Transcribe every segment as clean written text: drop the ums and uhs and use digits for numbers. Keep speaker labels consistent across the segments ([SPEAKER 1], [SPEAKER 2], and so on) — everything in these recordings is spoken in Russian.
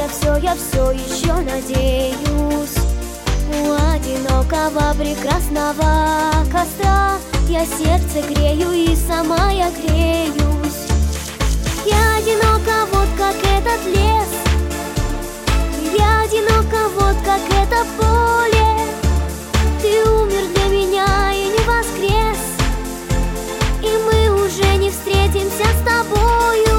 [SPEAKER 1] я все еще надеюсь. У одинокого прекрасного костра я сердце грею и сама я греюсь. Я одинока, вот как этот лес. Я одинока, вот как это поле. Ты умер для меня и не воскрес, и мы уже не встретимся с тобою.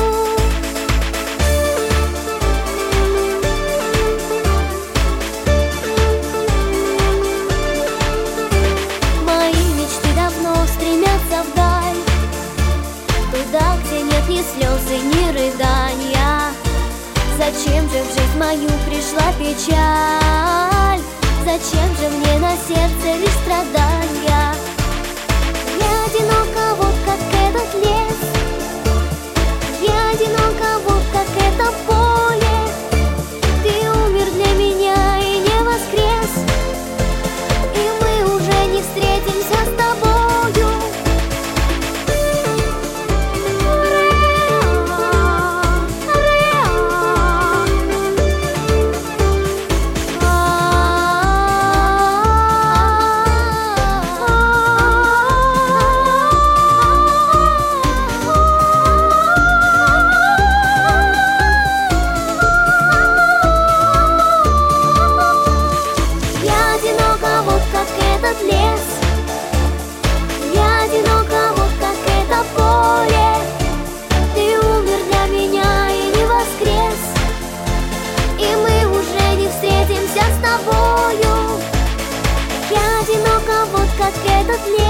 [SPEAKER 1] Мои мечты давно стремятся вдаль, туда, где нет ни слез и ни рыдания. Зачем же в жизнь мою пришла печаль? Зачем же мне на сердце лишь страдания? Я одинока, вот как этот лес. Я одинока, вот как это поле. Ты умер для меня и не воскрес, и мы уже не встретимся с тобою. Лес. Я одинока, вот как это поле. Ты умер для меня и не воскрес, и мы уже не встретимся с тобою. Я одинока, вот как этот лес.